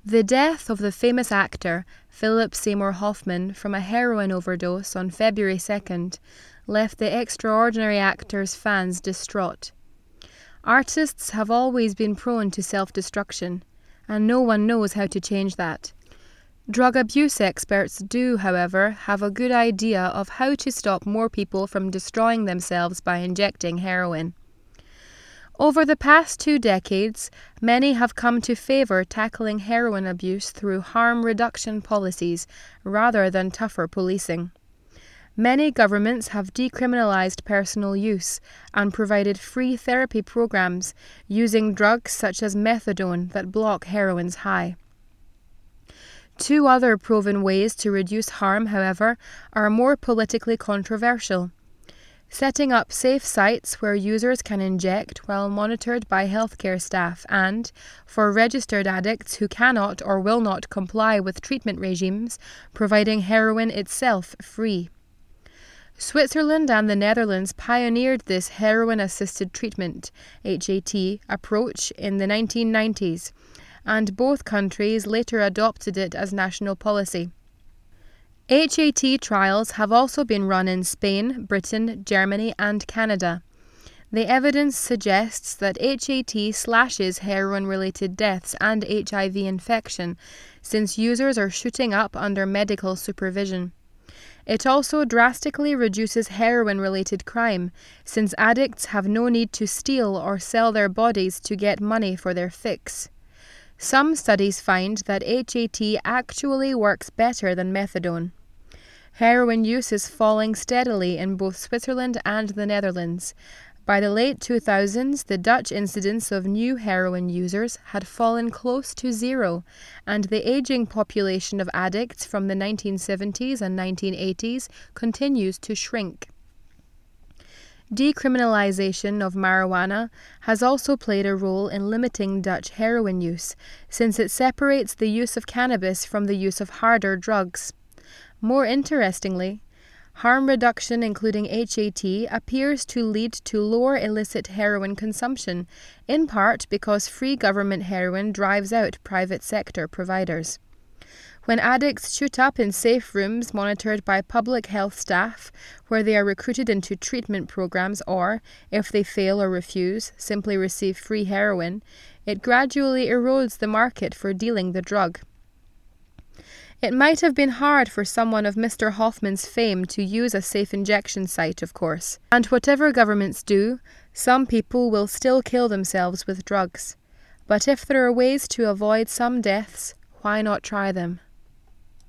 The death of the famous actor Philip Seymour Hoffman from a heroin overdose on February 2nd left the extraordinary actor's fans distraught. Artists have always been prone to self-destruction, and no one knows how to change that. Drug abuse experts do, however, have a good idea of how to stop more people from destroying themselves by injecting heroin. Over the past 2 decades, many have come to favor tackling heroin abuse through harm reduction policies rather than tougher policing. Many governments have decriminalized personal use and provided free therapy programs using drugs such as methadone that block heroin's high. 2 other proven ways to reduce harm, however, are more politically controversial. Setting up safe sites where users can inject while monitored by healthcare staff and, for registered addicts who cannot or will not comply with treatment regimes, providing heroin itself free. Switzerland and the Netherlands pioneered this heroin-assisted treatment (HAT) approach in the 1990s, and both countries later adopted it as national policy. HAT trials have also been run in Spain, Britain, Germany, and Canada. The evidence suggests that HAT slashes heroin-related deaths and HIV infection, since users are shooting up under medical supervision. It also drastically reduces heroin-related crime, since addicts have no need to steal or sell their bodies to get money for their fix. Some studies find that HAT actually works better than methadone. Heroin use is falling steadily in both Switzerland and the Netherlands. By the late 2000s, the Dutch incidence of new heroin users had fallen close to 0, and the aging population of addicts from the 1970s and 1980s continues to shrink. Decriminalization of marijuana has also played a role in limiting Dutch heroin use, since it separates the use of cannabis from the use of harder drugs. More interestingly, harm reduction including HAT appears to lead to lower illicit heroin consumption, in part because free government heroin drives out private sector providers. When addicts shoot up in safe rooms monitored by public health staff, where they are recruited into treatment programs or, if they fail or refuse, simply receive free heroin, it gradually erodes the market for dealing the drug. It might have been hard for someone of Mr. Hoffman's fame to use a safe injection site, of course. And whatever governments do, some people will still kill themselves with drugs. But if there are ways to avoid some deaths, why not try them?